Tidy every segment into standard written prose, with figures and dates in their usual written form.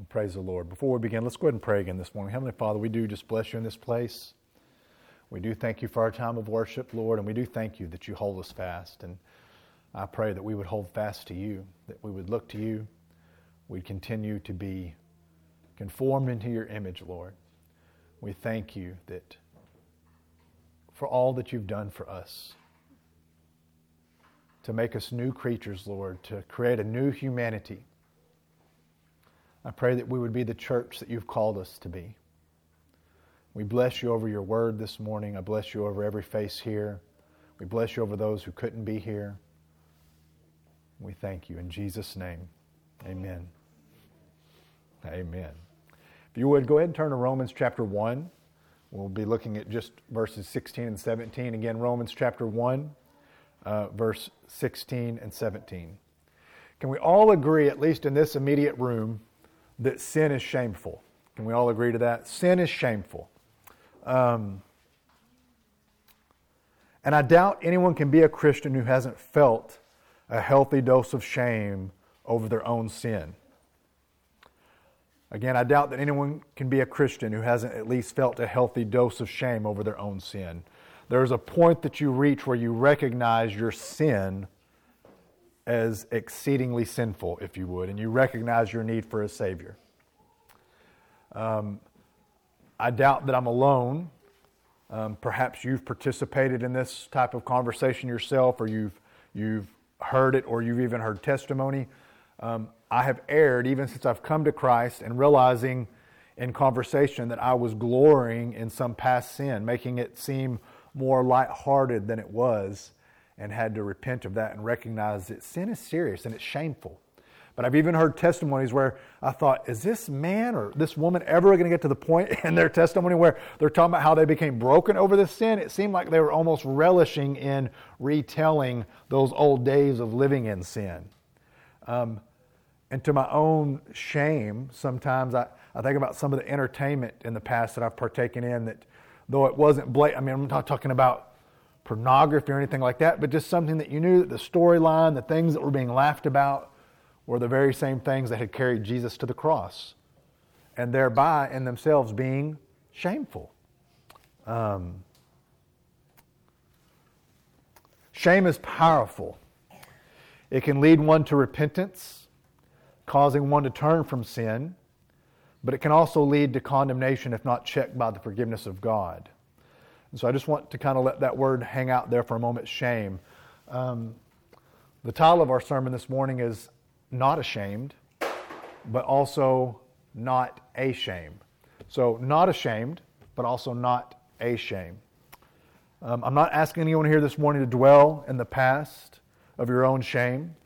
Praise the Lord. Before we begin, let's go ahead and pray again this morning. Heavenly Father, we do just bless you in this place. We do thank you for our time of worship, Lord, and we do thank you that you hold us fast. And I pray that we would hold fast to you, that we would look to you. We'd continue to be conformed into your image, Lord. We thank you that for all that you've done for us, to make us new creatures, Lord, to create a new humanity. I pray that we would be the church that you've called us to be. We bless you over your word this morning. I bless you over every face here. We bless you over those who couldn't be here. We thank you in Jesus' name. Amen. Amen. If you would, go ahead and turn to Romans chapter 1. We'll be looking at just verses 16 and 17. Again, Romans chapter 1, verse 16 and 17. Can we all agree, at least in this immediate room, that sin is shameful? Can we all agree to that? Sin is shameful. And I doubt anyone can be a Christian who hasn't felt a healthy dose of shame over their own sin. Again, I doubt that anyone can be a Christian who hasn't at least felt a healthy dose of shame over their own sin. There's a point that you reach where you recognize your sin as exceedingly sinful, if you would, and you recognize your need for a Savior. I doubt that I'm alone. Perhaps you've participated in this type of conversation yourself, or you've heard it, or you've even heard testimony. I have erred even since I've come to Christ and realizing in conversation that I was glorying in some past sin, making it seem more lighthearted than it was, and had to repent of that and recognize that sin is serious and it's shameful. But I've even heard testimonies where I thought, is this man or this woman ever going to get to the point in their testimony where they're talking about how they became broken over this sin? It seemed like they were almost relishing in retelling those old days of living in sin. And to my own shame, sometimes I think about some of the entertainment in the past that I've partaken in that, though it wasn't blatant, I'm not talking about pornography or anything like that, but just something that you knew that the storyline, the things that were being laughed about were the very same things that had carried Jesus to the cross, and thereby in themselves being shameful. Shame is powerful. It can lead one to repentance, causing one to turn from sin, but it can also lead to condemnation if not checked by the forgiveness of God. And so I just want to kind of let that word hang out there for a moment, shame. The title of our sermon this morning is Not Ashamed, but also Not Ashamed. So not ashamed, but also not ashamed. I'm not asking anyone here this morning to dwell in the past of your own shame.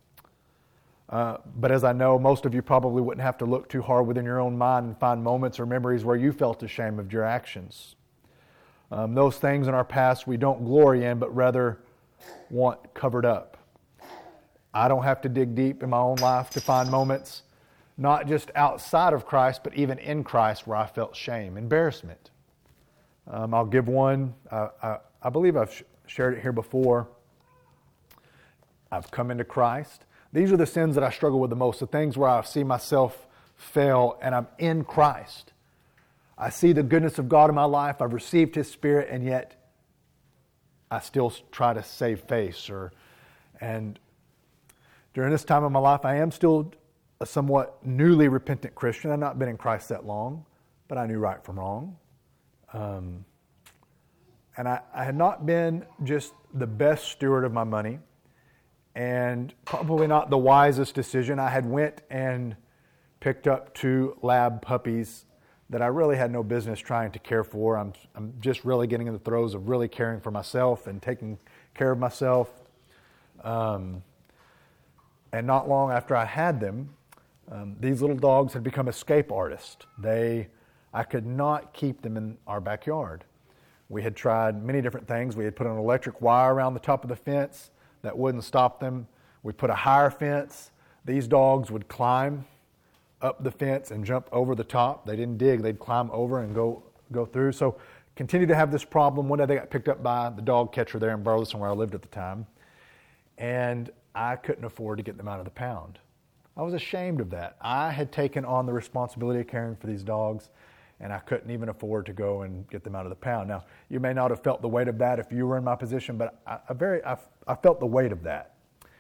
But as I know, most of you probably wouldn't have to look too hard within your own mind and find moments or memories where you felt ashamed of your actions. Those things in our past we don't glory in, but rather want covered up. I don't have to dig deep in my own life to find moments, not just outside of Christ, but even in Christ where I felt shame, embarrassment. I'll give one. I believe I've shared it here before. I've come into Christ. These are the sins that I struggle with the most, the things where I see myself fail and I'm in Christ. I see the goodness of God in my life. I've received His Spirit, and yet I still try to save face. And during this time of my life, I am still a somewhat newly repentant Christian. I've not been in Christ that long, but I knew right from wrong. And I had not been just the best steward of my money, and probably not the wisest decision. I had went and picked up 2 lab puppies that I really had no business trying to care for. I'm just really getting in the throes of really caring for myself and taking care of myself. And not long after I had them, these little dogs had become escape artists. I could not keep them in our backyard. We had tried many different things. We had put an electric wire around the top of the fence that wouldn't stop them. We put a higher fence. These dogs would climb up the fence and jump over the top. They didn't dig. They'd climb over and go through. So continued to have this problem. One day they got picked up by the dog catcher there in Burleson where I lived at the time. And I couldn't afford to get them out of the pound. I was ashamed of that. I had taken on the responsibility of caring for these dogs, and I couldn't even afford to go and get them out of the pound. Now, you may not have felt the weight of that if you were in my position, but I felt the weight of that.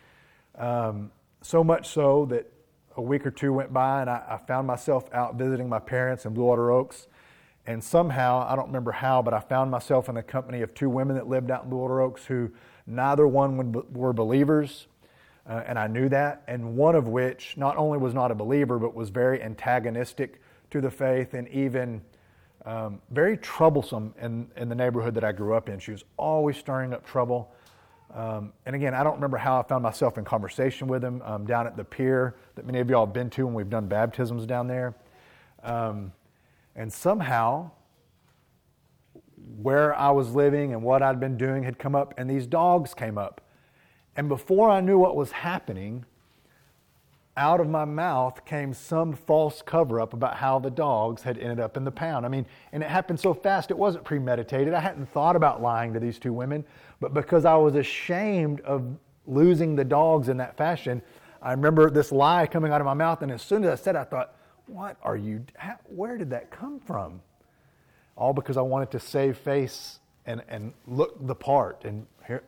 So much so that a week or two went by, and I found myself out visiting my parents in Blue Water Oaks. And somehow, I don't remember how, but I found myself in the company of two women that lived out in Blue Water Oaks who neither one were believers, and I knew that. And one of which not only was not a believer, but was very antagonistic to the faith and even very troublesome in the neighborhood that I grew up in. She was always stirring up trouble. And again, I don't remember how I found myself in conversation with him down at the pier that many of y'all have been to when we've done baptisms down there. And somehow, where I was living and what I'd been doing had come up, and these dogs came up. And before I knew what was happening, out of my mouth came some false cover-up about how the dogs had ended up in the pound. I mean, and it happened so fast, it wasn't premeditated. I hadn't thought about lying to these two women, but because I was ashamed of losing the dogs in that fashion, I remember this lie coming out of my mouth, and as soon as I said it, I thought, where did that come from? All because I wanted to save face and look the part. And here,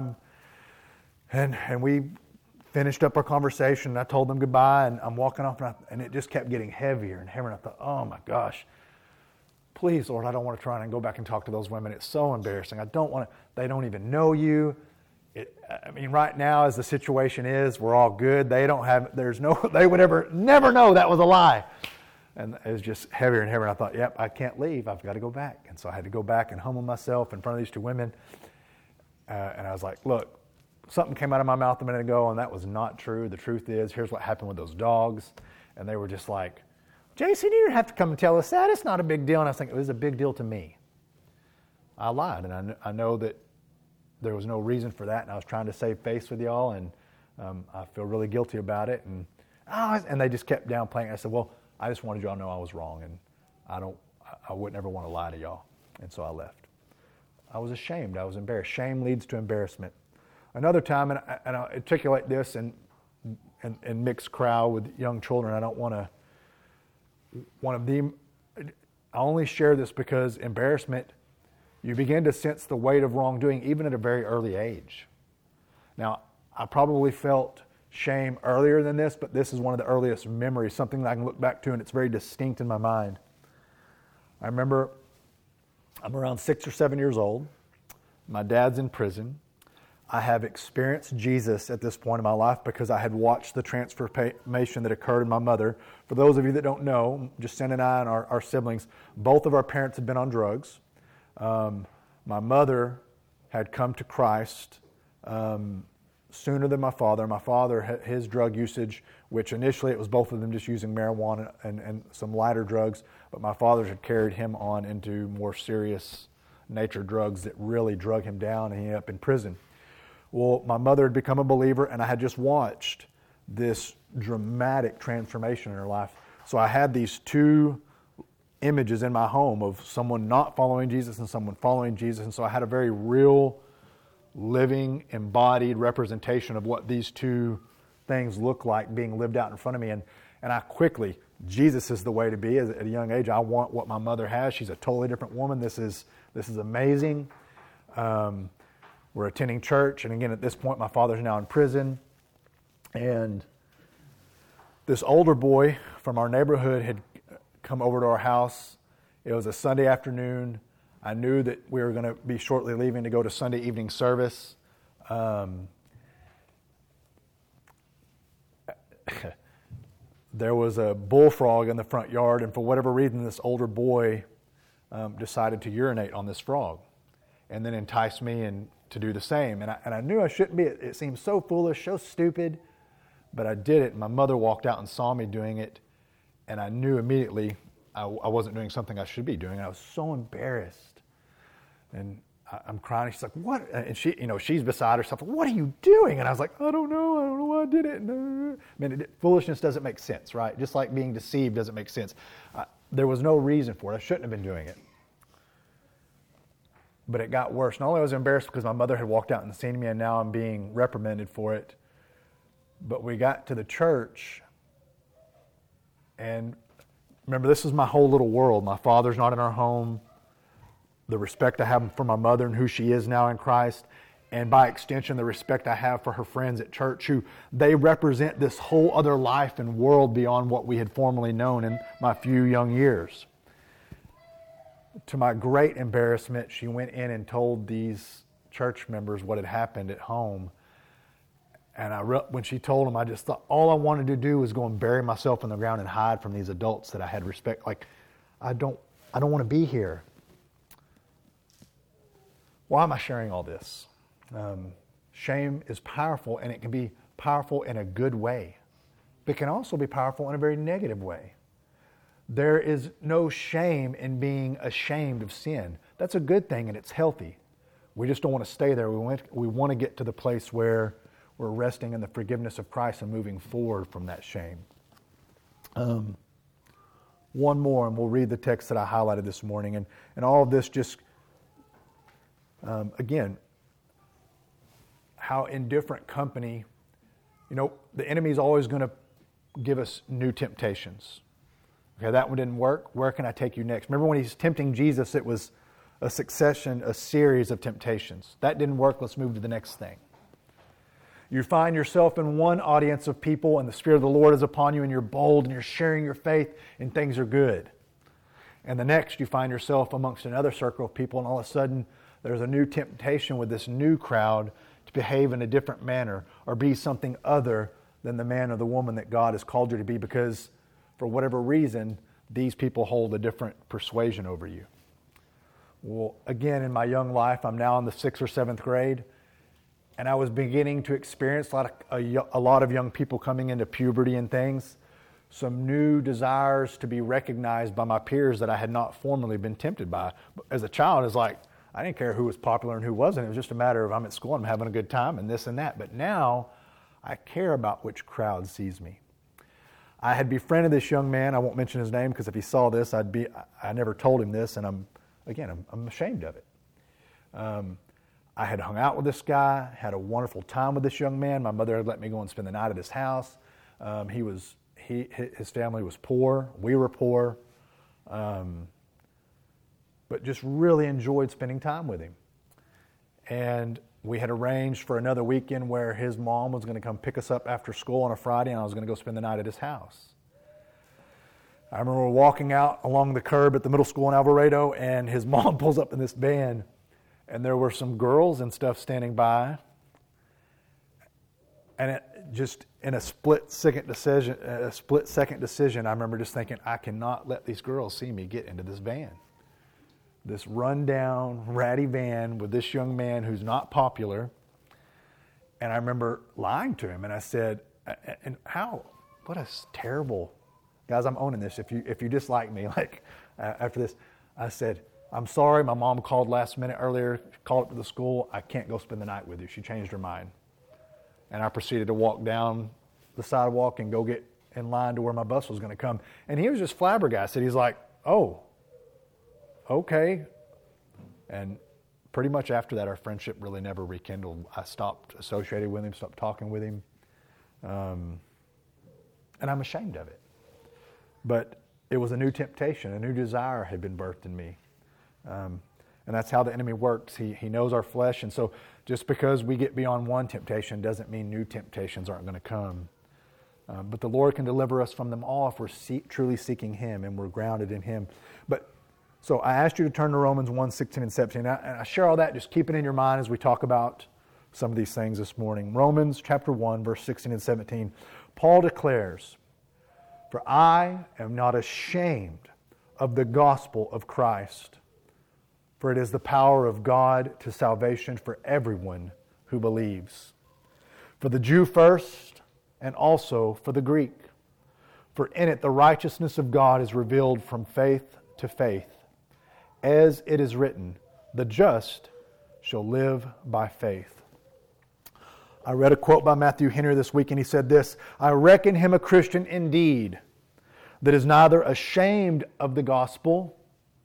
and we finished up our conversation, and I told them goodbye, and I'm walking off, and it just kept getting heavier and heavier, and I thought, oh my gosh, please, Lord, I don't want to try and go back and talk to those women. It's so embarrassing. I don't want to, they don't even know you. Right now, as the situation is, we're all good. They would never know that was a lie. And it was just heavier and heavier, and I thought, yep, I can't leave. I've got to go back. And so I had to go back and humble myself in front of these two women. And I was like, look, something came out of my mouth a minute ago, and that was not true. The truth is, here's what happened with those dogs. And they were just like, Jason, you didn't have to come and tell us that. It's not a big deal. And I was thinking, it was a big deal to me. I lied, and I know that there was no reason for that, and I was trying to save face with y'all, and I feel really guilty about it. And they just kept downplaying. I said, well, I just wanted y'all to know I was wrong, and I wouldn't ever want to lie to y'all. And so I left. I was ashamed. I was embarrassed. Shame leads to embarrassment. Another time, and I articulate this in mixed crowd with young children, I don't want to I only share this because embarrassment, you begin to sense the weight of wrongdoing even at a very early age. Now, I probably felt shame earlier than this, but this is one of the earliest memories, something that I can look back to, and it's very distinct in my mind. I remember I'm around 6 or 7 years old. My dad's in prison. I have experienced Jesus at this point in my life because I had watched the transformation that occurred in my mother. For those of you that don't know, Jacinta and I and our siblings, both of our parents had been on drugs. My mother had come to Christ sooner than my father. My father, his drug usage, which initially it was both of them just using marijuana and some lighter drugs, but my father had carried him on into more serious nature drugs that really drug him down, and he ended up in prison. Well, my mother had become a believer, and I had just watched this dramatic transformation in her life. So I had these two images in my home of someone not following Jesus and someone following Jesus, and so I had a very real, living, embodied representation of what these two things look like being lived out in front of me. And I quickly, Jesus is the way to be. At a young age, I want what my mother has. She's a totally different woman. This is amazing. We're attending church, and again, at this point, my father's now in prison. And this older boy from our neighborhood had come over to our house. It was a Sunday afternoon. I knew that we were going to be shortly leaving to go to Sunday evening service. There was a bullfrog in the front yard, and for whatever reason, this older boy decided to urinate on this frog and then entice me to do the same. And I knew I shouldn't be. It seemed so foolish, so stupid, but I did it. And my mother walked out and saw me doing it, and I knew immediately I wasn't doing something I should be doing. I was so embarrassed. And I'm crying. She's like, what? And she's beside herself. What are you doing? And I was like, I don't know why I did it. Foolishness doesn't make sense, right? Just like being deceived doesn't make sense. There was no reason for it. I shouldn't have been doing it. But it got worse. Not only was I embarrassed because my mother had walked out and seen me, and now I'm being reprimanded for it, but we got to the church, And remember, this is my whole little world. My father's not in our home. The respect I have for my mother and who she is now in Christ, and by extension, the respect I have for her friends at church, who they represent this whole other life and world beyond what we had formerly known in my few young years. To my great embarrassment, she went in and told these church members what had happened at home. And when she told them, I just thought all I wanted to do was go and bury myself in the ground and hide from these adults that I had respect. Like, I don't want to be here. Why am I sharing all this? Shame is powerful, and it can be powerful in a good way. But it can also be powerful in a very negative way. There is no shame in being ashamed of sin. That's a good thing, and it's healthy. We just don't want to stay there. We want to get to the place where we're resting in the forgiveness of Christ and moving forward from that shame. One more, and we'll read the text that I highlighted this morning. And all of this just, again, how in different company, the enemy's always going to give us new temptations. Okay, that one didn't work. Where can I take you next? Remember when he's tempting Jesus, it was a series of temptations. That didn't work. Let's move to the next thing. You find yourself in one audience of people and the Spirit of the Lord is upon you and you're bold and you're sharing your faith and things are good. And the next you find yourself amongst another circle of people and all of a sudden there's a new temptation with this new crowd to behave in a different manner or be something other than the man or the woman that God has called you to be, because for whatever reason, these people hold a different persuasion over you. Well, again, in my young life, I'm now in the 6th or 7th grade, and I was beginning to experience a lot of young people coming into puberty and things, some new desires to be recognized by my peers that I had not formerly been tempted by. As a child, it's like, I didn't care who was popular and who wasn't. It was just a matter of I'm at school and I'm having a good time and this and that. But now, I care about which crowd sees me. I had befriended this young man. I won't mention his name because if he saw this, I never told him this, and I'm ashamed of it. I had hung out with this guy, had a wonderful time with this young man. My mother had let me go and spend the night at his house. His family was poor. We were poor. But just really enjoyed spending time with him. And we had arranged for another weekend where his mom was going to come pick us up after school on a Friday, and I was going to go spend the night at his house. I remember walking out along the curb at the middle school in Alvarado, and his mom pulls up in this van, and there were some girls and stuff standing by. And it just in a split-second decision, I remember just thinking, I cannot let these girls see me get into this van. This run-down, ratty van with this young man who's not popular. And I remember lying to him, and I said, and how? What a terrible... Guys, I'm owning this. If you dislike me, after this, I said, I'm sorry, my mom called last minute earlier, called up to the school, I can't go spend the night with you. She changed her mind. And I proceeded to walk down the sidewalk and go get in line to where my bus was going to come. And he was just flabbergasted. He's like, oh, okay. And pretty much after that, our friendship really never rekindled. I stopped associating with him, stopped talking with him. And I'm ashamed of it. But it was a new temptation, a new desire had been birthed in me. And that's how the enemy works. He knows our flesh. And so just because we get beyond one temptation doesn't mean new temptations aren't going to come. But the Lord can deliver us from them all if we're truly seeking Him and we're grounded in Him. So I asked you to turn to Romans 1, 16 and 17. And I share all that, just keep it in your mind as we talk about some of these things this morning. Romans chapter 1, verse 16 and 17. Paul declares, "For I am not ashamed of the gospel of Christ, for it is the power of God to salvation for everyone who believes, for the Jew first and also for the Greek. For in it the righteousness of God is revealed from faith to faith. As it is written, the just shall live by faith." I read a quote by Matthew Henry this week, and he said this, "I reckon him a Christian indeed, that is neither ashamed of the gospel."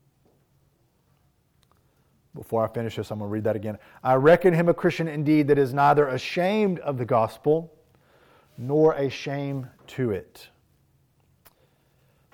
Before I finish this, I'm going to read that again. "I reckon him a Christian indeed, that is neither ashamed of the gospel, nor a shame to it."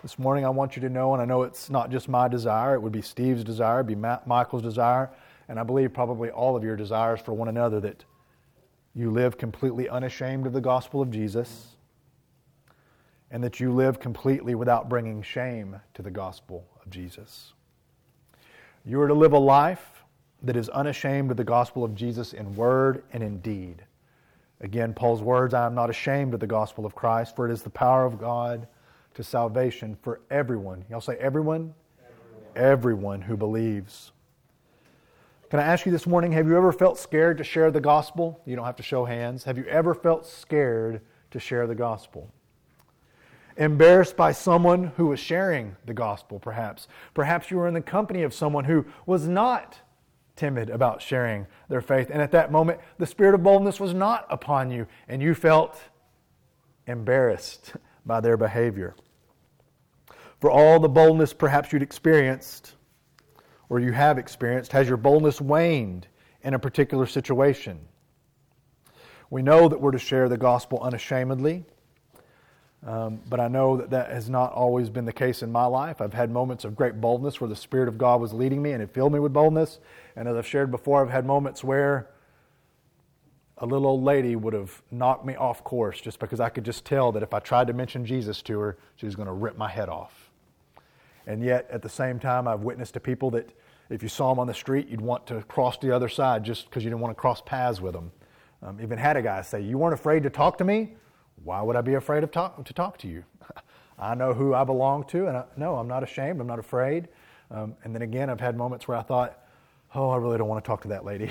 This morning I want you to know, and I know it's not just my desire, it would be Steve's desire, it would be Michael's desire, and I believe probably all of your desires for one another, that you live completely unashamed of the gospel of Jesus, and that you live completely without bringing shame to the gospel of Jesus. You are to live a life that is unashamed of the gospel of Jesus in word and in deed. Again, Paul's words, I am not ashamed of the gospel of Christ, for it is the power of God to salvation for everyone. Y'all say everyone? Everyone who believes. Can I ask you this morning, have you ever felt scared to share the gospel? You don't have to show hands. Have you ever felt scared to share the gospel? Embarrassed by someone who was sharing the gospel, perhaps. Perhaps you were in the company of someone who was not timid about sharing their faith. And at that moment, the spirit of boldness was not upon you, and you felt embarrassed by their behavior. For all the boldness perhaps you'd experienced, or you have experienced, has your boldness waned in a particular situation? We know that we're to share the gospel unashamedly, but I know that that has not always been the case in my life. I've had moments of great boldness where the Spirit of God was leading me and it filled me with boldness. And as I've shared before, I've had moments where a little old lady would have knocked me off course just because I could just tell that if I tried to mention Jesus to her, she was going to rip my head off. And yet, at the same time, I've witnessed to people that if you saw them on the street, you'd want to cross to the other side just because you didn't want to cross paths with them. Even had a guy say, you weren't afraid to talk to me? Why would I be afraid to talk to you? I know who I belong to, and no, I'm not ashamed. I'm not afraid. And then again, I've had moments where I thought, oh, I really don't want to talk to that lady.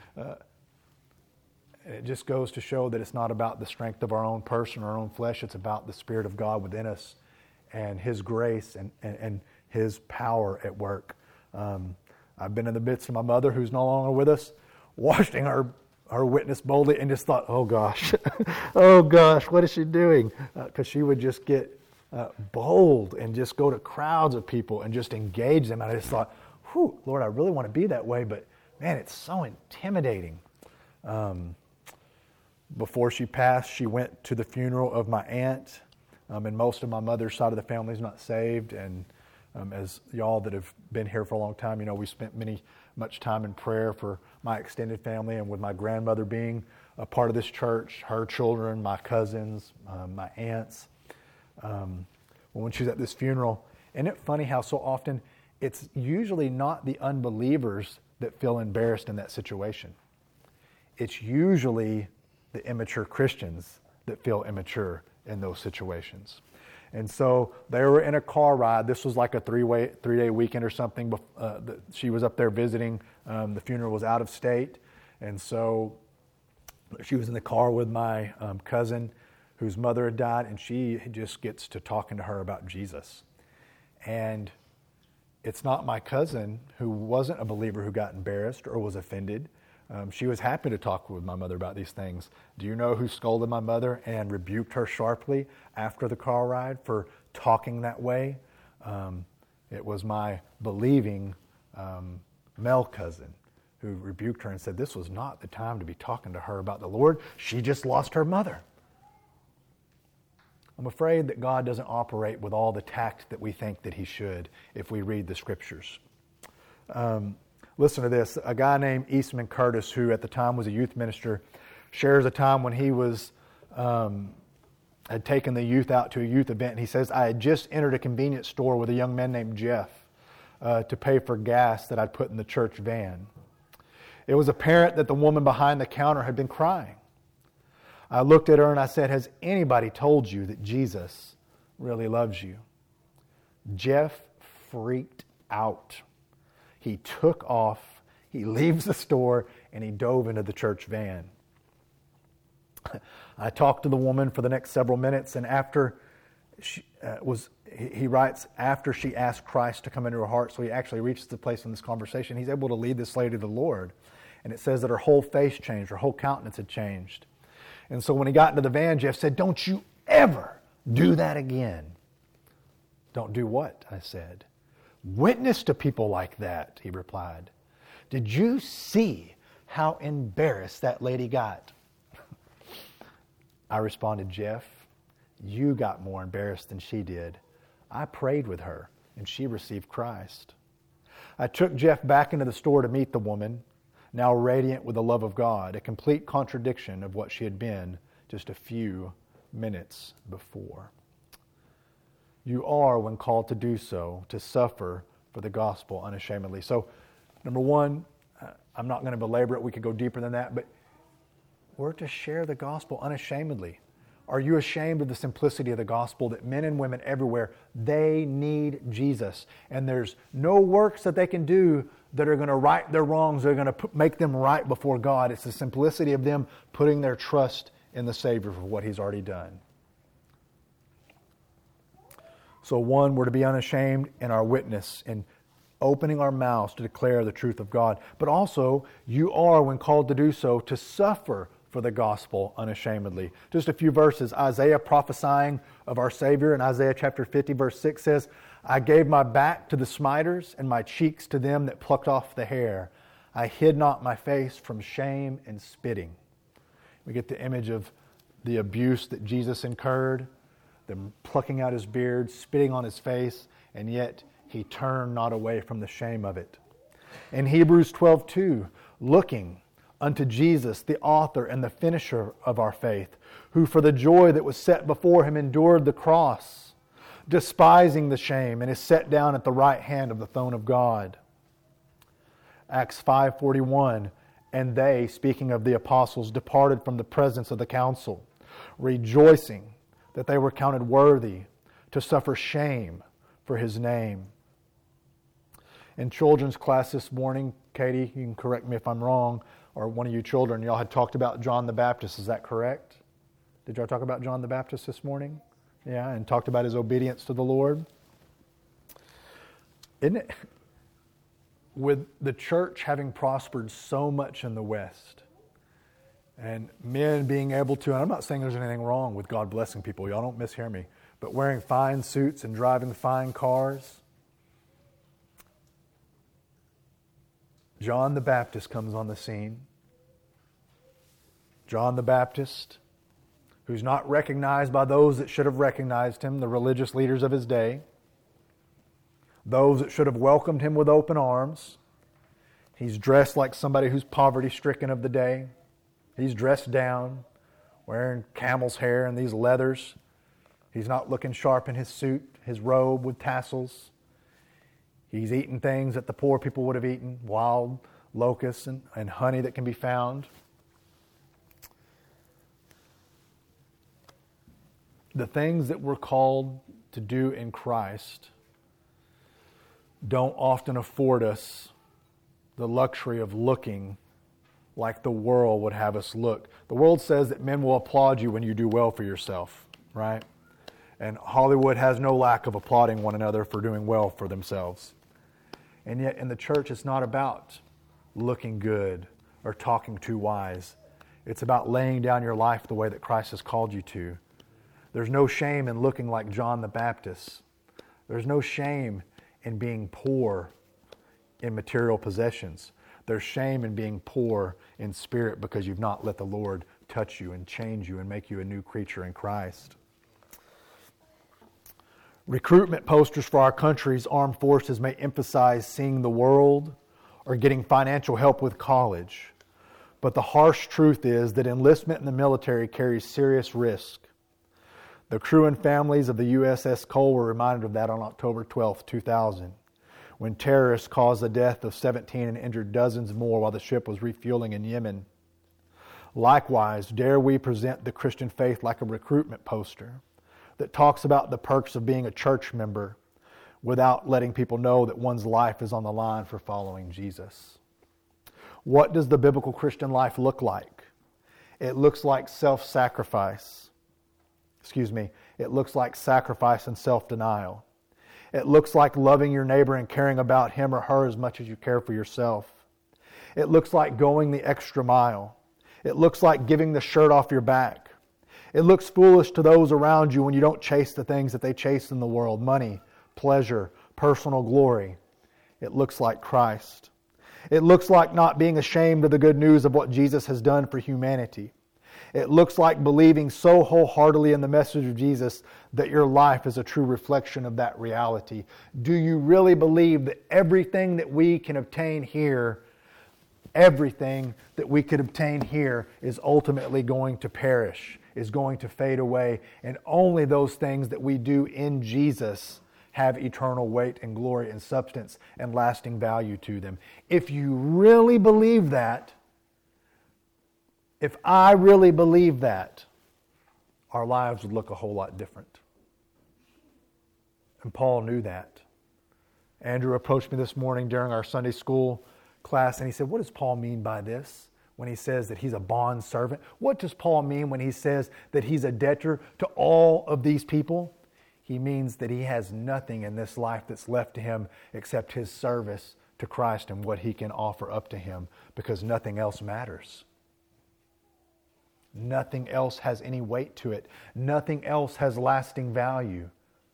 It just goes to show that it's not about the strength of our own person or our own flesh. It's about the Spirit of God within us and His grace and His power at work. I've been in the midst of my mother, who's no longer with us, watching her witness boldly, and just thought, oh gosh, what is she doing? Because she would just get bold and just go to crowds of people and just engage them. And I just thought, whew, Lord, I really want to be that way, but man, it's so intimidating. Before she passed, she went to the funeral of my aunt, and most of my mother's side of the family is not saved. And as y'all that have been here for a long time, you know, we spent much time in prayer for my extended family, and with my grandmother being a part of this church, her children, my cousins, my aunts. When she was at this funeral, isn't it funny how so often it's usually not the unbelievers that feel embarrassed in that situation. It's usually the immature Christians that feel immature in those situations. And so they were in a car ride. This was like a three-day weekend or something. She was up there visiting. The funeral was out of state. And so she was in the car with my cousin whose mother had died, and she just gets to talking to her about Jesus. And it's not my cousin, who wasn't a believer, who got embarrassed or was offended. She was happy to talk with my mother about these things. Do you know who scolded my mother and rebuked her sharply after the car ride for talking that way? It was my believing male cousin who rebuked her and said, this was not the time to be talking to her about the Lord. She just lost her mother. I'm afraid that God doesn't operate with all the tact that we think that He should if we read the Scriptures. Listen to this. A guy named Eastman Curtis, who at the time was a youth minister, shares a time when he was had taken the youth out to a youth event. And he says, I had just entered a convenience store with a young man named Jeff to pay for gas that I'd put in the church van. It was apparent that the woman behind the counter had been crying. I looked at her and I said, has anybody told you that Jesus really loves you? Jeff freaked out. He took off, he leaves the store, and he dove into the church van. I talked to the woman for the next several minutes, and after he writes, after she asked Christ to come into her heart, so he actually reaches the place in this conversation, he's able to lead this lady to the Lord. And it says that her whole face changed, her whole countenance had changed. And so when he got into the van, Jeff said, don't you ever do that again. Don't do what? I said. Witness to people like that, he replied. Did you see how embarrassed that lady got? I responded, Jeff, you got more embarrassed than she did. I prayed with her, and she received Christ. I took Jeff back into the store to meet the woman, now radiant with the love of God, a complete contradiction of what she had been just a few minutes before. You are, when called to do so, to suffer for the gospel unashamedly. So, number one, I'm not going to belabor it. We could go deeper than that, but we're to share the gospel unashamedly. Are you ashamed of the simplicity of the gospel that men and women everywhere, they need Jesus? And there's no works that they can do that are going to right their wrongs, that are going to make them right before God. It's the simplicity of them putting their trust in the Savior for what He's already done. So one, we're to be unashamed in our witness and opening our mouths to declare the truth of God. But also, you are, when called to do so, to suffer for the gospel unashamedly. Just a few verses. Isaiah prophesying of our Savior in Isaiah chapter 50 verse 6 says, I gave my back to the smiters and my cheeks to them that plucked off the hair. I hid not my face from shame and spitting. We get the image of the abuse that Jesus incurred, them plucking out His beard, spitting on His face, and yet He turned not away from the shame of it. In Hebrews 12:2, looking unto Jesus, the author and the finisher of our faith, who for the joy that was set before Him endured the cross, despising the shame, and is set down at the right hand of the throne of God. Acts 5:41, and they, speaking of the apostles, departed from the presence of the council, rejoicing that they were counted worthy to suffer shame for His name. In children's class this morning, Katie, you can correct me if I'm wrong, or one of you children, y'all had talked about John the Baptist. Is that correct? Did y'all talk about John the Baptist this morning? Yeah, and talked about his obedience to the Lord. Isn't it? With the church having prospered so much in the West, and men being able to, and I'm not saying there's anything wrong with God blessing people, y'all don't mishear me, but wearing fine suits and driving fine cars, John the Baptist comes on the scene. John the Baptist, who's not recognized by those that should have recognized him, the religious leaders of his day, those that should have welcomed him with open arms. He's dressed like somebody who's poverty-stricken of the day. He's dressed down, wearing camel's hair and these leathers. He's not looking sharp in his suit, his robe with tassels. He's eating things that the poor people would have eaten, wild locusts and honey that can be found. The things that we're called to do in Christ don't often afford us the luxury of looking like the world would have us look. The world says that men will applaud you when you do well for yourself, right? And Hollywood has no lack of applauding one another for doing well for themselves. And yet in the church, it's not about looking good or talking too wise. It's about laying down your life the way that Christ has called you to. There's no shame in looking like John the Baptist. There's no shame in being poor in material possessions. There's shame in being poor in spirit because you've not let the Lord touch you and change you and make you a new creature in Christ. Recruitment posters for our country's armed forces may emphasize seeing the world or getting financial help with college. But the harsh truth is that enlistment in the military carries serious risk. The crew and families of the USS Cole were reminded of that on October 12, 2000, when terrorists caused the death of 17 and injured dozens more while the ship was refueling in Yemen. Likewise, dare we present the Christian faith like a recruitment poster that talks about the perks of being a church member without letting people know that one's life is on the line for following Jesus. What does the biblical Christian life look like? It looks like self-sacrifice. It looks like sacrifice and self-denial. It looks like loving your neighbor and caring about him or her as much as you care for yourself. It looks like going the extra mile. It looks like giving the shirt off your back. It looks foolish to those around you when you don't chase the things that they chase in the world: money, pleasure, personal glory. It looks like Christ. It looks like not being ashamed of the good news of what Jesus has done for humanity. It looks like believing so wholeheartedly in the message of Jesus that your life is a true reflection of that reality. Do you really believe that everything that we can obtain here, everything that we could obtain here is ultimately going to perish, is going to fade away, and only those things that we do in Jesus have eternal weight and glory and substance and lasting value to them? If you really believe that, if I really believe that, our lives would look a whole lot different. And Paul knew that. Andrew approached me this morning during our Sunday school class and he said, what does Paul mean by this when he says that he's a bond servant? What does Paul mean when he says that he's a debtor to all of these people? He means that he has nothing in this life that's left to him except his service to Christ and what he can offer up to him, because nothing else matters. Nothing else has any weight to it. Nothing else has lasting value.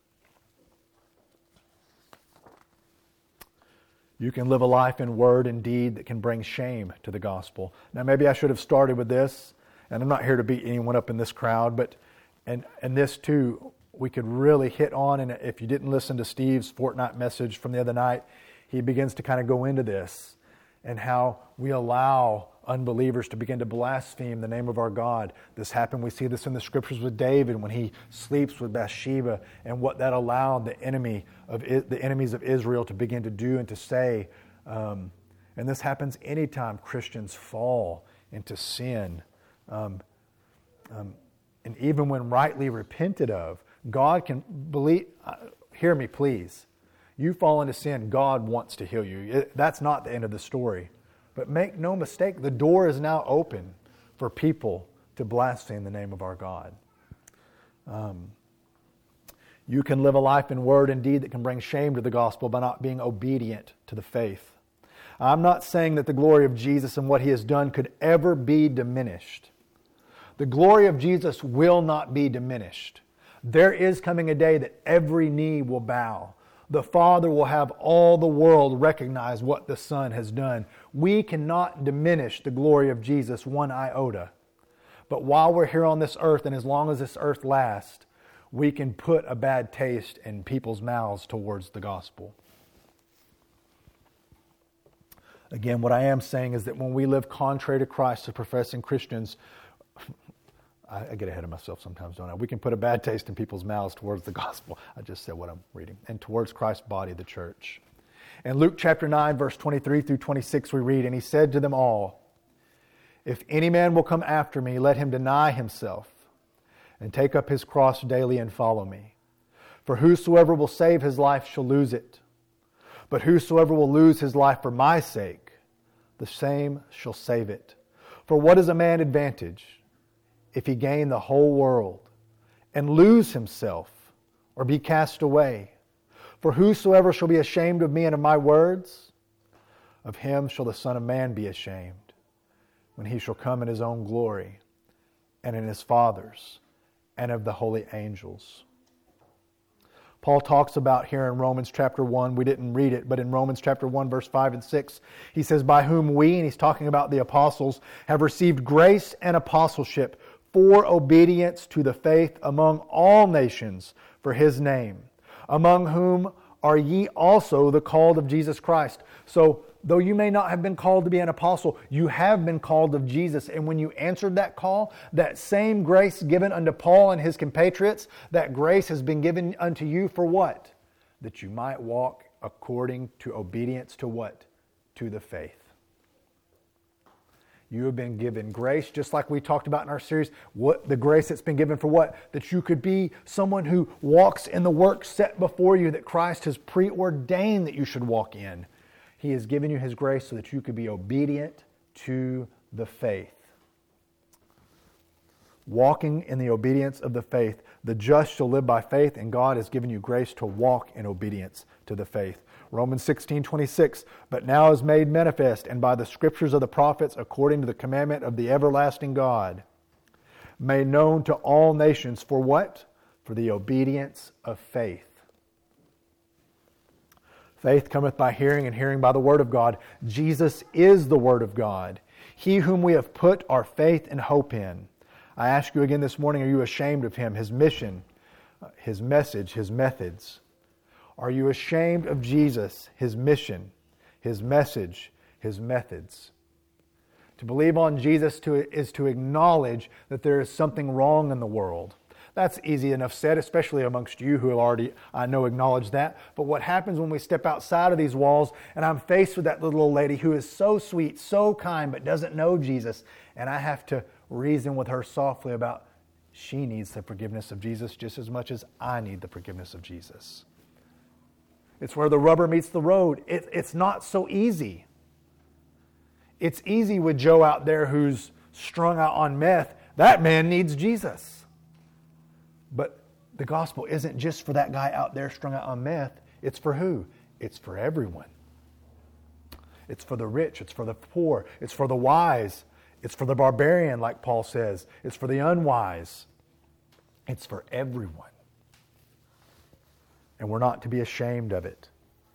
You can live a life in word and deed that can bring shame to the gospel. Now, maybe I should have started with this, and I'm not here to beat anyone up in this crowd, but and this too, we could really hit on, and if you didn't listen to Steve's fortnight message from the other night, he begins to kind of go into this and how we allow unbelievers to begin to blaspheme the name of our God. This happened, we see this in the scriptures with David when he sleeps with Bathsheba, and what that allowed the enemies of Israel to begin to do and to say. And this happens anytime Christians fall into sin. And even when rightly repented of, God can believe, hear me please, you fall into sin, God wants to heal you. That's not the end of the story. But make no mistake, the door is now open for people to blaspheme the name of our God. You can live a life in word and deed that can bring shame to the gospel by not being obedient to the faith. I'm not saying that the glory of Jesus and what He has done could ever be diminished. The glory of Jesus will not be diminished. There is coming a day that every knee will bow. The Father will have all the world recognize what the Son has done. We cannot diminish the glory of Jesus one iota. But while we're here on this earth, and as long as this earth lasts, we can put a bad taste in people's mouths towards the gospel. Again, what I am saying is that when we live contrary to Christ as professing Christians, I get ahead of myself sometimes, don't I? We can put a bad taste in people's mouths towards the gospel. I just said what I'm reading. And towards Christ's body, the church. In Luke chapter 9, verse 23 through 26, we read, "And He said to them all, If any man will come after me, let him deny himself and take up his cross daily and follow me. For whosoever will save his life shall lose it. But whosoever will lose his life for my sake, the same shall save it. For what is a man advantage if he gain the whole world and lose himself or be cast away? For whosoever shall be ashamed of me and of my words, of him shall the Son of Man be ashamed, when He shall come in His own glory and in His Father's and of the holy angels." Paul talks about here in Romans chapter 1, we didn't read it, but in Romans chapter 1, verse 5 and 6, he says, "By whom we," and he's talking about the apostles, "have received grace and apostleship for obedience to the faith among all nations for His name, among whom are ye also the called of Jesus Christ." So, though you may not have been called to be an apostle, you have been called of Jesus. And when you answered that call, that same grace given unto Paul and his compatriots, that grace has been given unto you for what? That you might walk according to obedience to what? To the faith. You have been given grace, just like we talked about in our series, what the grace that's been given for what? That you could be someone who walks in the work set before you that Christ has preordained that you should walk in. He has given you His grace so that you could be obedient to the faith. Walking in the obedience of the faith. The just shall live by faith, and God has given you grace to walk in obedience to the faith. Romans 16:26, "But now is made manifest, and by the scriptures of the prophets, according to the commandment of the everlasting God, made known to all nations," for what? For the obedience of faith. Faith cometh by hearing, and hearing by the word of God. Jesus is the word of God, He whom we have put our faith and hope in. I ask you again this morning, are you ashamed of Him, His mission, His message, His methods? Are you ashamed of Jesus, His mission, His message, His methods? To believe on Jesus is to acknowledge that there is something wrong in the world. That's easy enough said, especially amongst you who already, I know, acknowledge that. But what happens when we step outside of these walls and I'm faced with that little old lady who is so sweet, so kind, but doesn't know Jesus, and I have to reason with her softly about she needs the forgiveness of Jesus just as much as I need the forgiveness of Jesus. It's where the rubber meets the road. It's not so easy. It's easy with Joe out there who's strung out on meth. That man needs Jesus. But the gospel isn't just for that guy out there strung out on meth. It's for who? It's for everyone. It's for the rich. It's for the poor. It's for the wise. It's for the barbarian, like Paul says. It's for the unwise. It's for everyone. And we're not to be ashamed of it.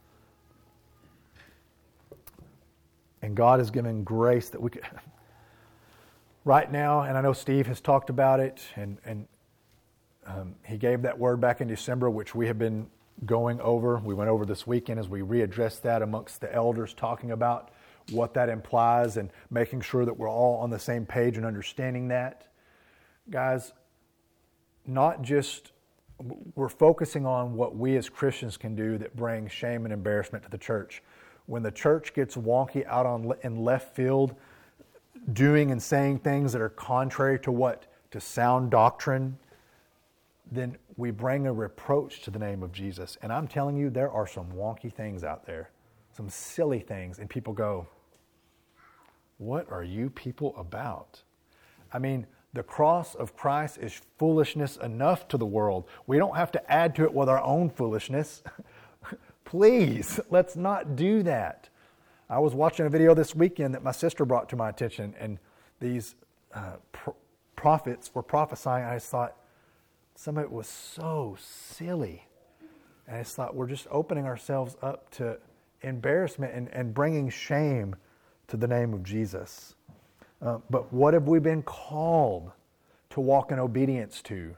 And God has given grace that we could... Right now, and I know Steve has talked about it, and he gave that word back in December, which we have been going over. We went over this weekend as we readdressed that amongst the elders, talking about what that implies and making sure that we're all on the same page and understanding that. Guys, not just... We're focusing on what we as Christians can do that brings shame and embarrassment to the church. When the church gets wonky out in left field, doing and saying things that are contrary to sound doctrine, then we bring a reproach to the name of Jesus. And I'm telling you, there are some wonky things out there, some silly things, and people go, what are you people about? I mean, the cross of Christ is foolishness enough to the world. We don't have to add to it with our own foolishness. Please, let's not do that. I was watching a video this weekend that my sister brought to my attention, and these prophets were prophesying. I just thought, some of it was so silly. And I just thought, we're just opening ourselves up to embarrassment and bringing shame to the name of Jesus. But what have we been called to walk in obedience to?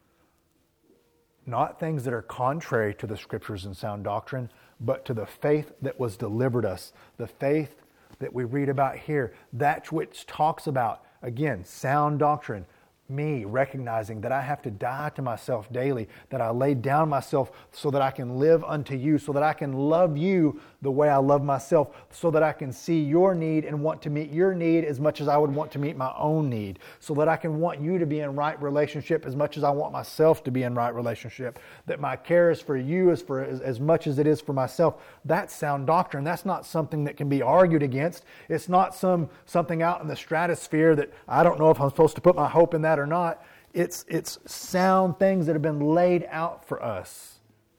Not things that are contrary to the Scriptures and sound doctrine, but to the faith that was delivered us, the faith that we read about here, that which talks about, again, sound doctrine, me recognizing that I have to die to myself daily, that I lay down myself so that I can live unto you, so that I can love you the way I love myself, so that I can see your need and want to meet your need as much as I would want to meet my own need, so that I can want you to be in right relationship as much as I want myself to be in right relationship, that my care is for you as much as it is for myself. That's sound doctrine. That's not something that can be argued against. It's not something out in the stratosphere that I don't know if I'm supposed to put my hope in that or not. It's sound things that have been laid out for us.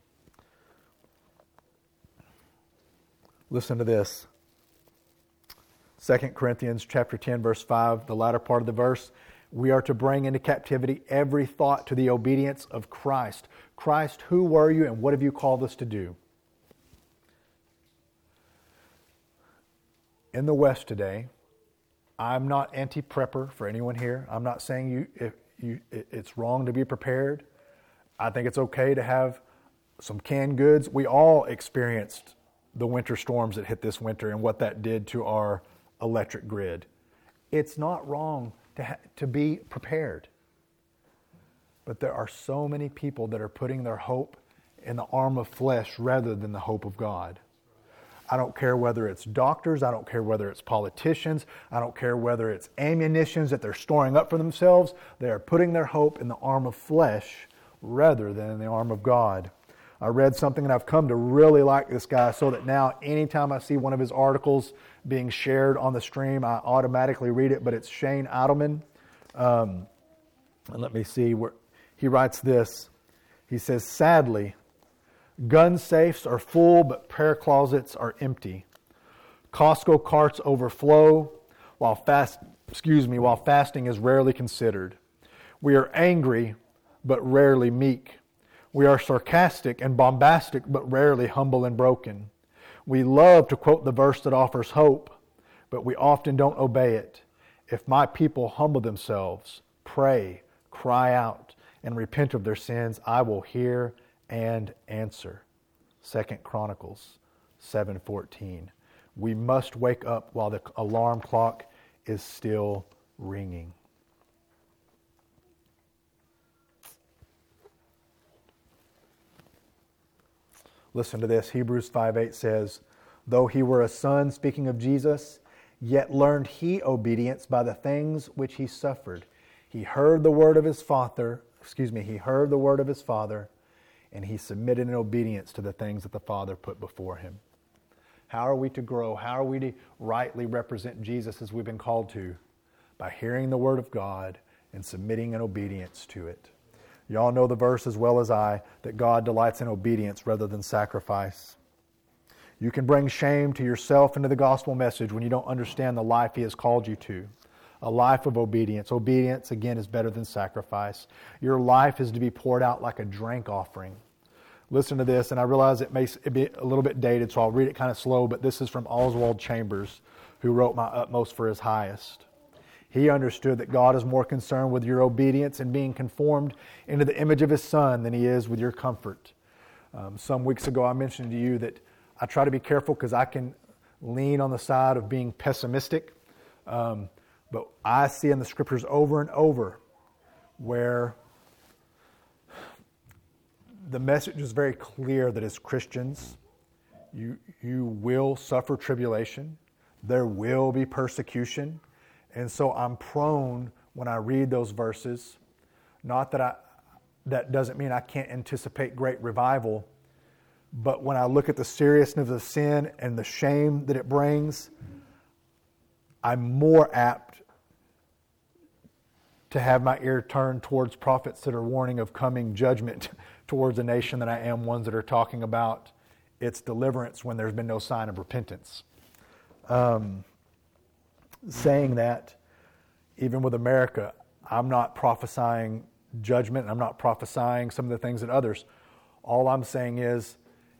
Listen to this. 2 Corinthians chapter 10, verse 5, the latter part of the verse. We are to bring into captivity every thought to the obedience of Christ. Christ, who were you and what have you called us to do? In the West today, I'm not anti-prepper for anyone here. I'm not saying it's wrong to be prepared. I think it's okay to have some canned goods. We all experienced the winter storms that hit this winter and what that did to our electric grid. It's not wrong to be prepared. But there are so many people that are putting their hope in the arm of flesh rather than the hope of God. I don't care whether it's doctors, I don't care whether it's politicians, I don't care whether it's ammunitions that they're storing up for themselves. They are putting their hope in the arm of flesh rather than in the arm of God. I read something and I've come to really like this guy so that now anytime I see one of his articles being shared on the stream, I automatically read it, but it's Shane Idleman. And let me see where he writes this. He says, sadly, gun safes are full, but prayer closets are empty. Costco carts overflow while fasting is rarely considered. We are angry, but rarely meek. We are sarcastic and bombastic, but rarely humble and broken. We love to quote the verse that offers hope, but we often don't obey it. If my people humble themselves, pray, cry out, and repent of their sins, I will hear and answer. 2 Chronicles 7:14. We must wake up while the alarm clock is still ringing. Listen to this. Hebrews 5:8 says, though he were a son, speaking of Jesus, yet learned he obedience by the things which he suffered. He heard the word of his father, and he submitted in obedience to the things that the Father put before him. How are we to grow? How are we to rightly represent Jesus as we've been called to? By hearing the word of God and submitting in obedience to it. You all know the verse as well as I, that God delights in obedience rather than sacrifice. You can bring shame to yourself and to the gospel message when you don't understand the life He has called you to. A life of obedience. Obedience, again, is better than sacrifice. Your life is to be poured out like a drink offering. Listen to this, and I realize it may be a little bit dated, so I'll read it kind of slow, but this is from Oswald Chambers, who wrote My Utmost for His Highest. He understood that God is more concerned with your obedience and being conformed into the image of His Son than He is with your comfort. Some weeks ago I mentioned to you that I try to be careful because I can lean on the side of being pessimistic. But I see in the Scriptures over and over where the message is very clear that as Christians, you will suffer tribulation. There will be persecution. And so I'm prone when I read those verses, not that doesn't mean I can't anticipate great revival, but when I look at the seriousness of sin and the shame that it brings, I'm more apt to have my ear turned towards prophets that are warning of coming judgment towards a nation than I am ones that are talking about its deliverance when there's been no sign of repentance. Saying that, even with America, I'm not prophesying judgment. I'm not prophesying some of the things that others. All I'm saying is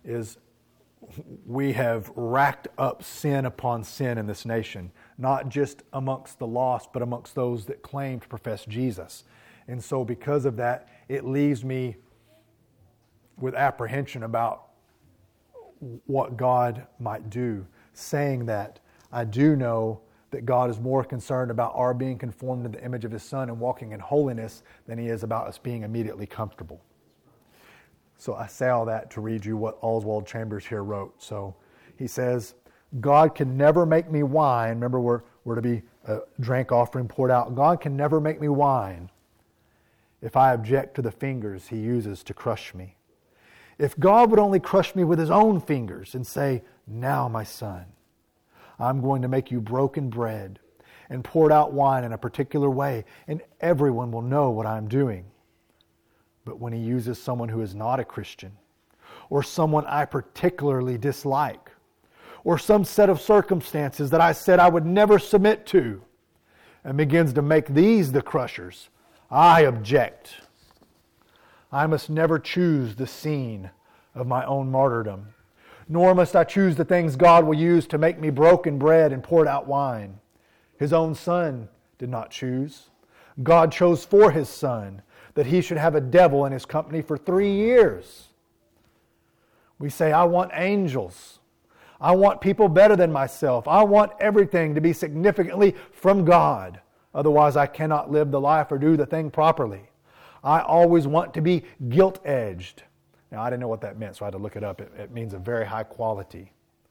we have racked up sin upon sin in this nation, not just amongst the lost, but amongst those that claim to profess Jesus. And so because of that, it leaves me with apprehension about what God might do. Saying that, I do know that God is more concerned about our being conformed to the image of His Son and walking in holiness than He is about us being immediately comfortable. So I say all that to read you what Oswald Chambers here wrote. So he says, God can never make me whine. Remember, we're to be a drink offering poured out. God can never make me whine if I object to the fingers He uses to crush me. If God would only crush me with His own fingers and say, now, my son, I'm going to make you broken bread and poured out wine in a particular way, and everyone will know what I'm doing. But when He uses someone who is not a Christian, or someone I particularly dislike, or some set of circumstances that I said I would never submit to, and begins to make these the crushers, I object. I must never choose the scene of my own martyrdom, nor must I choose the things God will use to make me broken bread and poured out wine. His own Son did not choose. God chose for His Son that He should have a devil in His company for 3 years. We say, I want angels. I want people better than myself. I want everything to be significantly from God. Otherwise, I cannot live the life or do the thing properly. I always want to be guilt-edged. Now, I didn't know what that meant, so I had to look it up. It means a very high quality.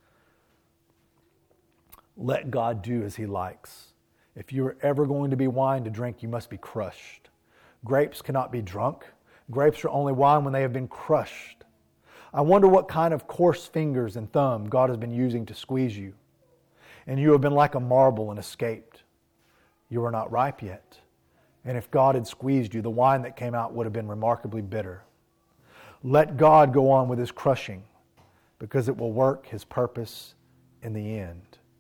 Let God do as He likes. If you are ever going to be wine to drink, you must be crushed. Grapes cannot be drunk. Grapes are only wine when they have been crushed. I wonder what kind of coarse fingers and thumb God has been using to squeeze you. And you have been like a marble and escaped. You are not ripe yet. And if God had squeezed you, the wine that came out would have been remarkably bitter. Let God go on with His crushing, because it will work His purpose in the end.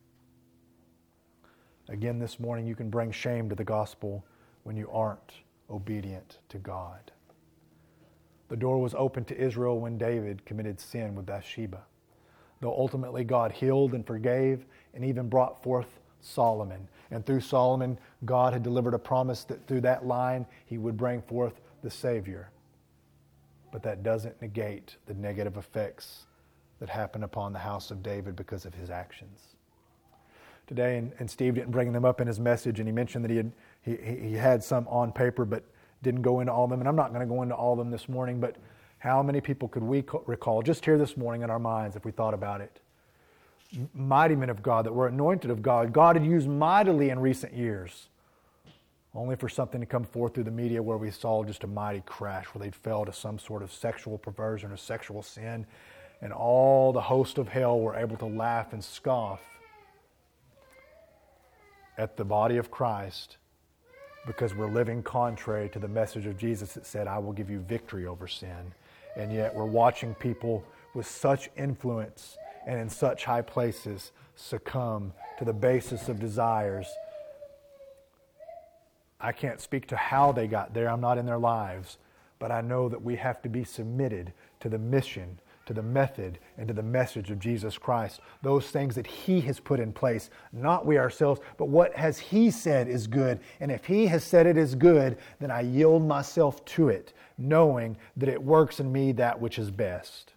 Again, this morning, you can bring shame to the gospel when you aren't obedient to God. The door was open to Israel when David committed sin with Bathsheba. Though ultimately God healed and forgave and even brought forth Solomon. And through Solomon, God had delivered a promise that through that line, he would bring forth the Savior. But that doesn't negate the negative effects that happened upon the house of David because of his actions. Today, and Steve didn't bring them up in his message, and he mentioned that he had some on paper, but didn't go into all of them. And I'm not going to go into all of them this morning, but how many people could we recall just here this morning in our minds if we thought about it? Mighty men of God that were anointed of God. God had used mightily in recent years, only for something to come forth through the media where we saw just a mighty crash where they'd fell to some sort of sexual perversion or sexual sin, and all the host of hell were able to laugh and scoff at the body of Christ because we're living contrary to the message of Jesus that said, I will give you victory over sin. And yet we're watching people with such influence and in such high places succumb to the basis of desires. I can't speak to how they got there. I'm not in their lives. But I know that we have to be submitted to the mission, to the method, and to the message of Jesus Christ. Those things that He has put in place, not we ourselves, but what has He said is good. And if He has said it is good, then I yield myself to it, knowing that it works in me that which is best.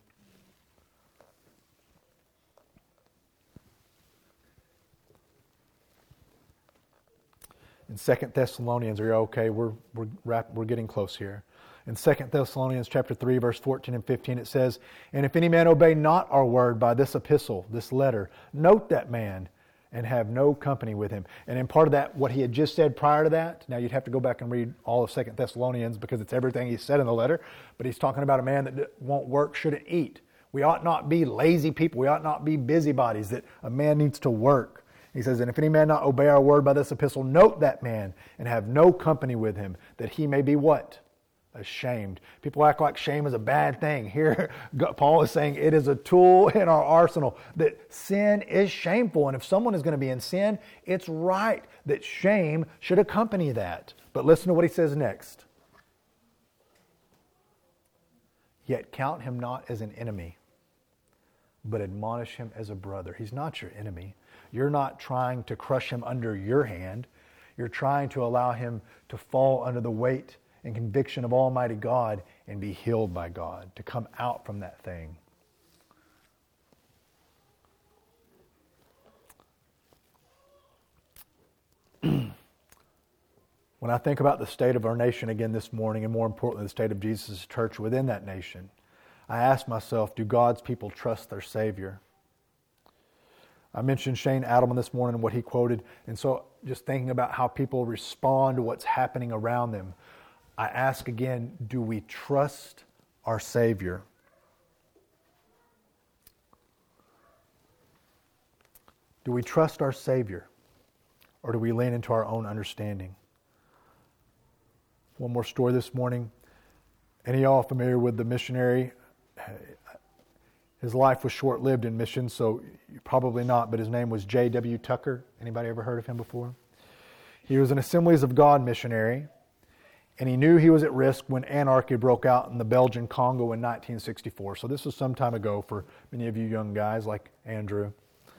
In 2 Thessalonians, are you okay? We're getting close here. In 2 Thessalonians chapter 3, verse 14 and 15, it says, And if any man obey not our word by this epistle, this letter, note that man, and have no company with him. And in part of that, what he had just said prior to that, now you'd have to go back and read all of 2 Thessalonians because it's everything he said in the letter, but he's talking about a man that won't work, shouldn't eat. We ought not be lazy people. We ought not be busybodies, that a man needs to work. He says, And if any man not obey our word by this epistle, note that man, and have no company with him, that he may be what? Ashamed. People act like shame is a bad thing. Here, Paul is saying it is a tool in our arsenal, that sin is shameful. And if someone is going to be in sin, it's right that shame should accompany that. But listen to what he says next. Yet count him not as an enemy, but admonish him as a brother. He's not your enemy. You're not trying to crush him under your hand. You're trying to allow him to fall under the weight and conviction of Almighty God and be healed by God, to come out from that thing. When I think about the state of our nation again this morning, and more importantly, the state of Jesus' church within that nation, I ask myself, do God's people trust their Savior? I mentioned Shane Adelman this morning and what he quoted, and so just thinking about how people respond to what's happening around them, I ask again, do we trust our Savior? Do we trust our Savior, or do we lean into our own understanding? One more story this morning. Any of y'all familiar with the missionary? His life was short-lived in mission, so probably not, but his name was J.W. Tucker. Anybody ever heard of him before? He was an Assemblies of God missionary, and he knew he was at risk when anarchy broke out in the Belgian Congo in 1964. So this was some time ago for many of you young guys like Andrew.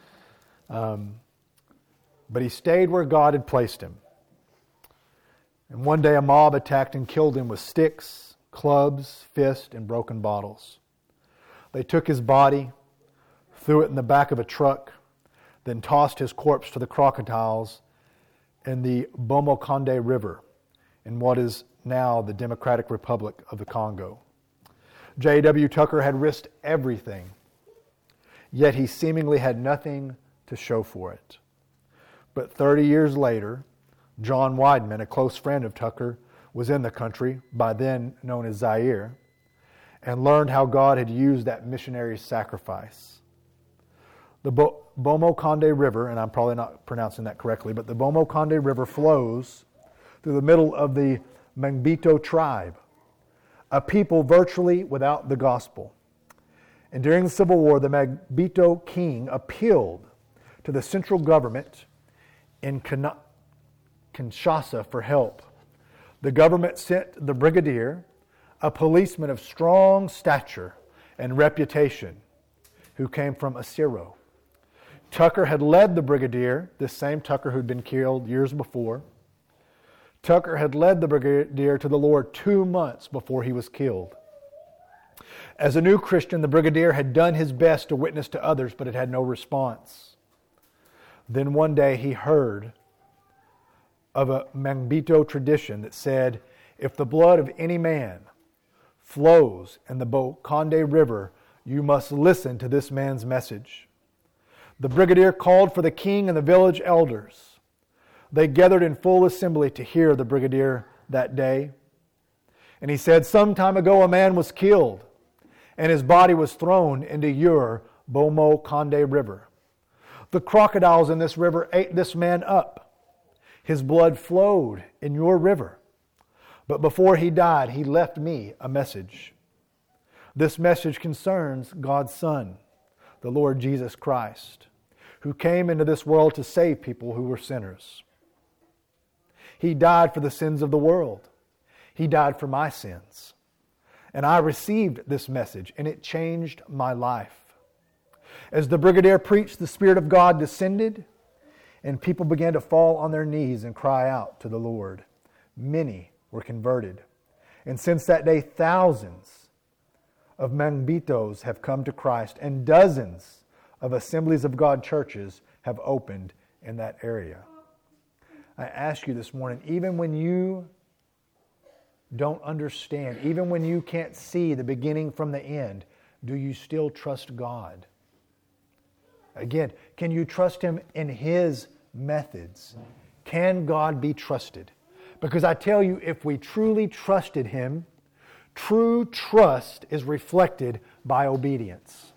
But he stayed where God had placed him. And one day a mob attacked and killed him with sticks, clubs, fists, and broken bottles. They took his body, threw it in the back of a truck, then tossed his corpse to the crocodiles in the Bomokonde River in what is now the Democratic Republic of the Congo. J.W. Tucker had risked everything, yet he seemingly had nothing to show for it. But 30 years later, John Weidman, a close friend of Tucker, was in the country, by then known as Zaire, and learned how God had used that missionary's sacrifice. The Bomokonde River, and I'm probably not pronouncing that correctly, but the Bomokonde River flows through the middle of the Mangbetu tribe, a people virtually without the gospel. And during the Civil War, the Mangbetu king appealed to the central government in Kinshasa for help. The government sent the brigadier, a policeman of strong stature and reputation, who came from Asiro, Tucker had led the brigadier, this same Tucker who'd been killed years before. Tucker had led the brigadier to the Lord 2 months before he was killed. As a new Christian, the brigadier had done his best to witness to others, but it had no response. Then one day he heard of a Mangbetu tradition that said, if the blood of any man flows in the Bokande River, you must listen to this man's message. The brigadier called for the king and the village elders. They gathered in full assembly to hear the brigadier that day. And he said, some time ago a man was killed, and his body was thrown into your Bokande River. The crocodiles in this river ate this man up. His blood flowed in your river. But before he died, he left me a message. This message concerns God's Son, the Lord Jesus Christ, who came into this world to save people who were sinners. He died for the sins of the world. He died for my sins. And I received this message, and it changed my life. As the brigadier preached, the Spirit of God descended, and people began to fall on their knees and cry out to the Lord. Many were converted. And since that day, thousands of Mangbetus have come to Christ, and dozens of Assemblies of God churches have opened in that area. I ask you this morning, even when you don't understand, even when you can't see the beginning from the end, do you still trust God? Again, can you trust Him in His methods? Can God be trusted? Because I tell you, if we truly trusted Him, true trust is reflected by obedience.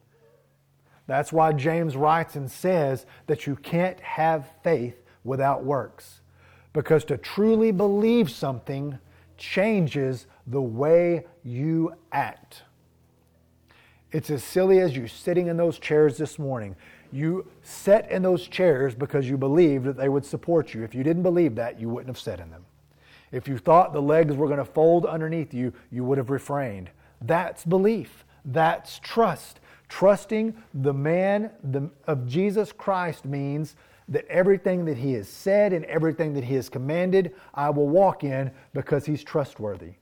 That's why James writes and says that you can't have faith without works. Because to truly believe something changes the way you act. It's as silly as you sitting in those chairs this morning. You sat in those chairs because you believed that they would support you. If you didn't believe that, you wouldn't have sat in them. If you thought the legs were going to fold underneath you, you would have refrained. That's belief. That's trust. Trusting the man of Jesus Christ means that everything that He has said and everything that He has commanded, I will walk in because He's trustworthy.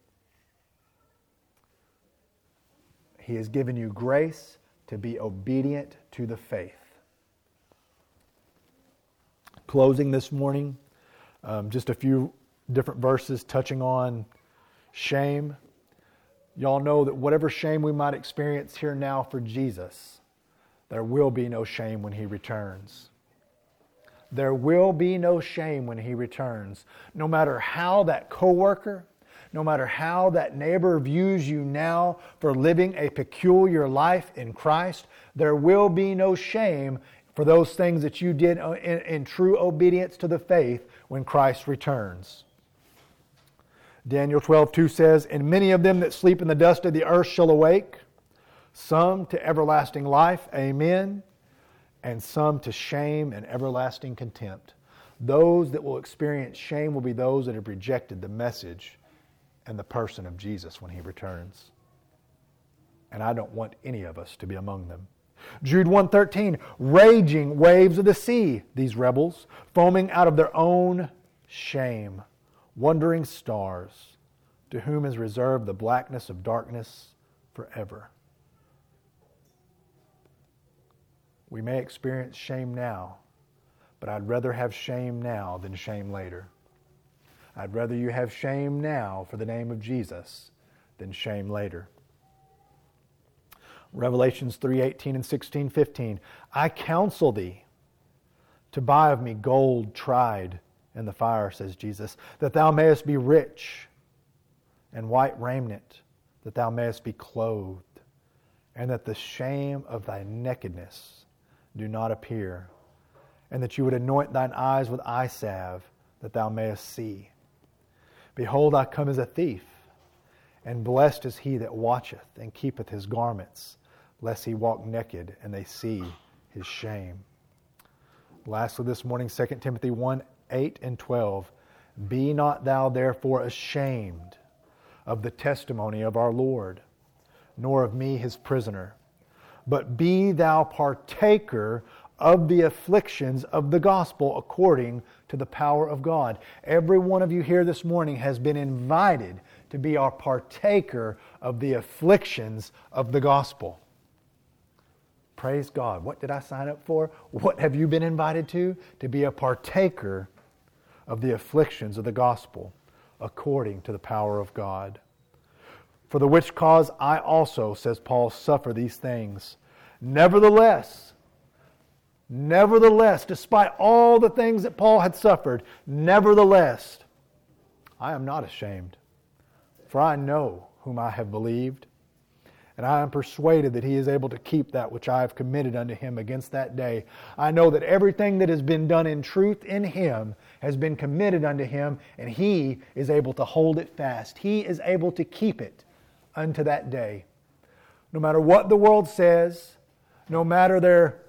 He has given you grace to be obedient to the faith. Closing this morning, just a few different verses touching on shame. Y'all know that whatever shame we might experience here now for Jesus, there will be no shame when He returns. There will be no shame when He returns. No matter how that coworker, no matter how that neighbor views you now for living a peculiar life in Christ, there will be no shame for those things that you did in true obedience to the faith when Christ returns. Daniel 12:2 says, and many of them that sleep in the dust of the earth shall awake, some to everlasting life, amen, and some to shame and everlasting contempt. Those that will experience shame will be those that have rejected the message and the person of Jesus when He returns. And I don't want any of us to be among them. Jude 1:13, raging waves of the sea, these rebels, foaming out of their own shame, wandering stars, to whom is reserved the blackness of darkness forever. We may experience shame now, but I'd rather have shame now than shame later. I'd rather you have shame now for the name of Jesus than shame later. Revelations 3:18 and 16:15. I counsel thee to buy of me gold tried in the fire, says Jesus, that thou mayest be rich, and white raiment, that thou mayest be clothed, and that the shame of thy nakedness do not appear, and that you would anoint thine eyes with eye salve, that thou mayest see. Behold, I come as a thief, and blessed is he that watcheth and keepeth his garments, lest he walk naked and they see his shame. Lastly this morning, 2 Timothy 1:8 and 12. Be not thou therefore ashamed of the testimony of our Lord, nor of me his prisoner, but be thou partaker of the afflictions of the gospel according to the power of God. Every one of you here this morning has been invited to be our partaker of the afflictions of the gospel. Praise God. What did I sign up for? What have you been invited to? To be a partaker of the afflictions of the gospel according to the power of God. For the which cause I also, says Paul, suffer these things. Nevertheless, despite all the things that Paul had suffered, nevertheless, I am not ashamed. For I know whom I have believed, and I am persuaded that He is able to keep that which I have committed unto Him against that day. I know that everything that has been done in truth in Him has been committed unto Him, and He is able to hold it fast. He is able to keep it unto that day. No matter what the world says, no matter their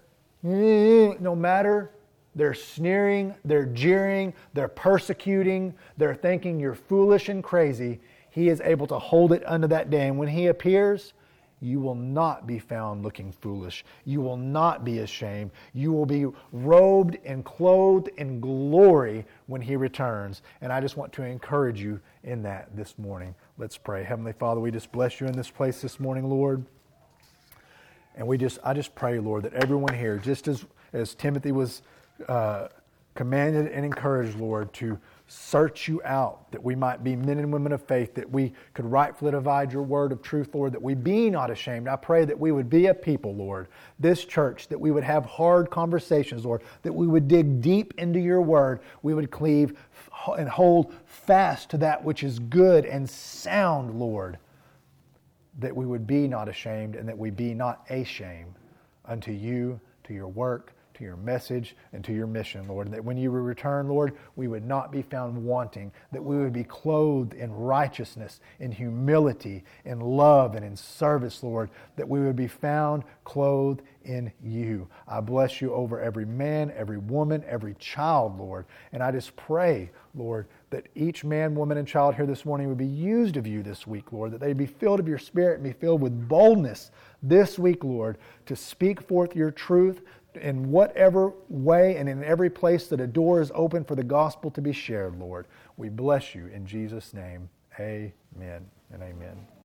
sneering, they're jeering, they're persecuting, they're thinking you're foolish and crazy, He is able to hold it unto that day. And when He appears, you will not be found looking foolish. You will not be ashamed. You will be robed and clothed in glory when He returns. And I just want to encourage you in that this morning. Let's pray. Heavenly Father, we just bless You in this place this morning, Lord. And I just pray, Lord, that everyone here, just as Timothy was commanded and encouraged, Lord, to search You out, that we might be men and women of faith, that we could rightfully divide Your word of truth, Lord, that we be not ashamed. I pray that we would be a people, Lord, this church, that we would have hard conversations, Lord, that we would dig deep into Your word, we would cleave and hold fast to that which is good and sound, Lord, that we would be not ashamed and that we be not a shame unto You, to Your work, to Your message, and to Your mission, Lord. And that when You return, Lord, we would not be found wanting, that we would be clothed in righteousness, in humility, in love, and in service, Lord, that we would be found clothed in You. I bless You over every man, every woman, every child, Lord. And I just pray, Lord, that each man, woman, and child here this morning would be used of You this week, Lord, that they'd be filled of Your Spirit and be filled with boldness this week, Lord, to speak forth Your truth in whatever way and in every place that a door is open for the gospel to be shared, Lord. We bless You in Jesus' name. Amen and amen.